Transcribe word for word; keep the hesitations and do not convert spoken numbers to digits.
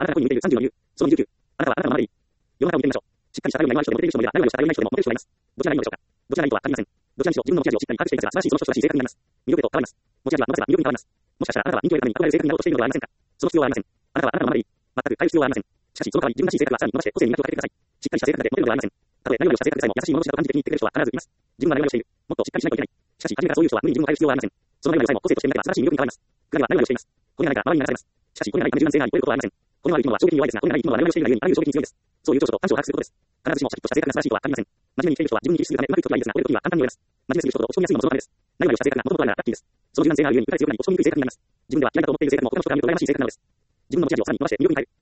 あなたが恋に向いているさんじゅうの理由。そのにじゅうきゅう。あなたはあなたのままでいい。世の中を見てみましょう。しっかりした頼りがいのある人でモテている人もいれば、頼りをした頼りない人でもモテる人がいます。どちらがいいのでしょうか。どちらがいいとは限りません。どちらにしろ自分の持ち味をしっかり把握していますが、素晴らしいその人とらしい性格になります。魅力へと変わります。持ち味は伸ばせば魅力に変わります。もしかしたらあなたは人気を得るために憧れる性格になろうとしているのではありませんか。その必要はありません。あなたはあなたのままでいい。全く変える必要はありません。しかし、その代わり自分らしい性格はさらに伸ばして個性に磨きをかけてください。しっかりした性格でモテるのではありません。たとえ何々をした性格でさえも優しいものとしたと感じて気に入ってくれる人は必ずいます。自分は何々をしている。もっとしっかりしないといけない。しかし、初めからそういう人は無理に自分を変える必要はありません。その何々をさえも個性として磨けば素晴らしい魅力に変わります。彼は何々をしています。これが何か周りに流されます。しかし、これが何か柔軟性があり、超えることはありません。これがある生き物は衝撃に弱いですが、これがない生き物は何々をしているがゆえにあらゆる衝撃に強いです。そういう長所と短所を把握することです。必ずしもシャキッとした性格が素晴らしいとは限りません。真面目に生きている人は自分に生きすぎるためうまくいく時はいいですが、折れる時は簡単に折れます。真面目すぎる人と落ち込みやすいのもそのためです。何々をした性格が元々あるならラッキーです。その柔軟性があるゆえに打たれ強くなり落ち込みにくい性格になります。自分では嫌いだと思っている性格も他の人から見ると羨ましい性格なのです。自分の持ち味をさらに伸ばして魅力に変える。